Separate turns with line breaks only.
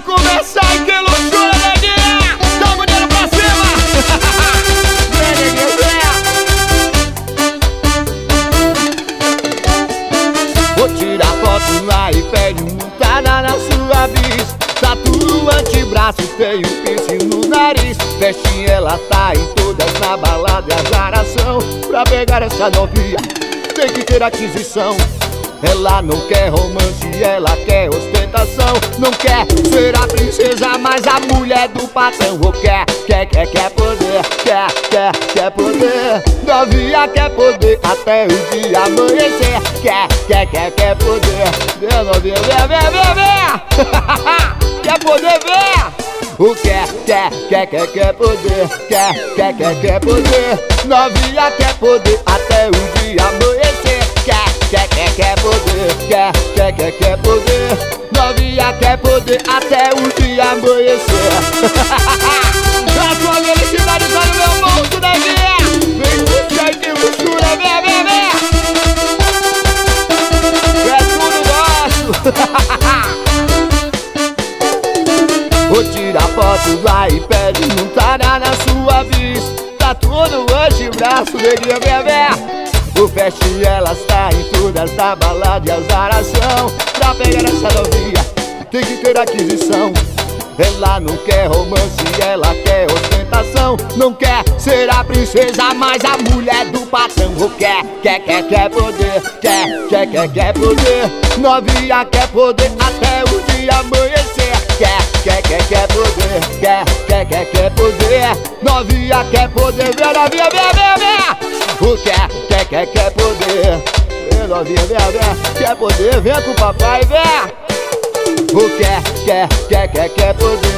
começar e que loucura, neguinha! Tamo indo pra cima! Vem, neguinha, vem! Vou tirar foto lá e pede montada na sua bis. Tatu no antebraço, tem um piercing no nariz. Veste ela tá em todas na balada e azaração. Pra pegar essa novinha tem que ter aquisição. Ela não quer romance, ela quer ostentação. Não quer ser a princesa, mas a mulher do patrão. Oh, quer poder, quer poder. Novinha quer poder até o dia amanhecer. Quer poder. Vem, novinha, vem. Quer poder, vem. O quer poder, quer poder. Novinha quer poder até o dia amanhecer. Quer poder, quer poder. Novinha quer poder até o dia amanhecer. A sua felicidade tá no meu bolso, neguinha. Vem puxar que luxúria, vem. É tudo nosso. Vou tirar foto lá e pede montada na sua bis. Tá tudo antebraço, neguinha, vem. O feste elas tá em todas da balada e azaração. Pra pegar essa novinha tem que ter aquisição. Ela não quer romance, ela quer ostentação. Não quer ser a princesa, mas a mulher do patrão. Oh, quer poder, quer poder. Novinha quer poder até o dia amanhecer. Quer poder, quer poder. Novinha quer poder, vem novinha, vem. O quer poder, vem novinha, vem. Quer poder, vem com o papai, vem. O quer poder.